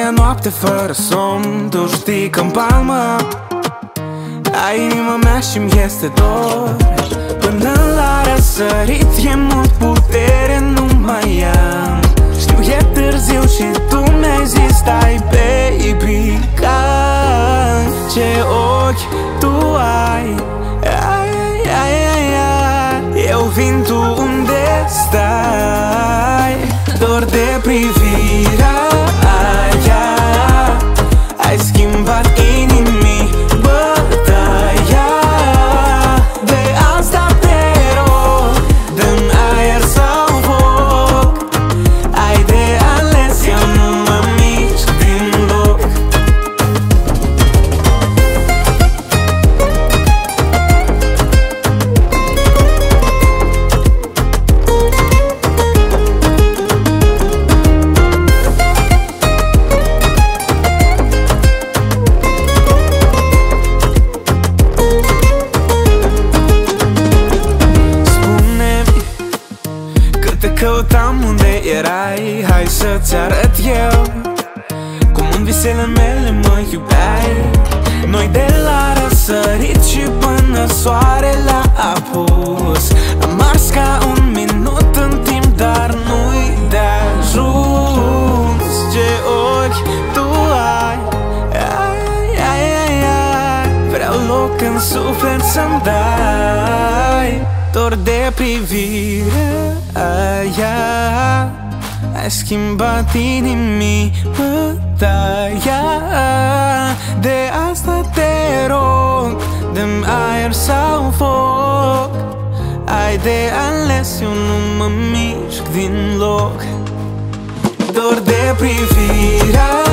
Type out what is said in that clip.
fiecare noapte fără somn, tu știi că-mi palmă ai inima mea și-mi este dor. Până la răsărit e mult putere, nu mai am. Știu e târziu și tu mi-ai zis stai baby, ca ce ochi tu ai. Eu vin, tu unde stai? Dor de privirea aia, ai schimbat inimii bătaia. De asta te rog, dă-mi aer sau foc. Ai de ales, eu nu mă mișc din loc. Te căutam unde erai, hai să-ți arăt eu cum în visele mele mă iubeai. Noi de la răsărit și până soarele a apus. Am ars ca un minut în timp, dar nu-i de ajuns. Ce ochi tu ai, vreau loc în suflet să-mi dai. Dor de privire aia, ai schimbat inimii bătaia. De asta te rog, dă-mi aer sau foc. Ai de ales, eu nu mă mișc din loc. Dor de privirea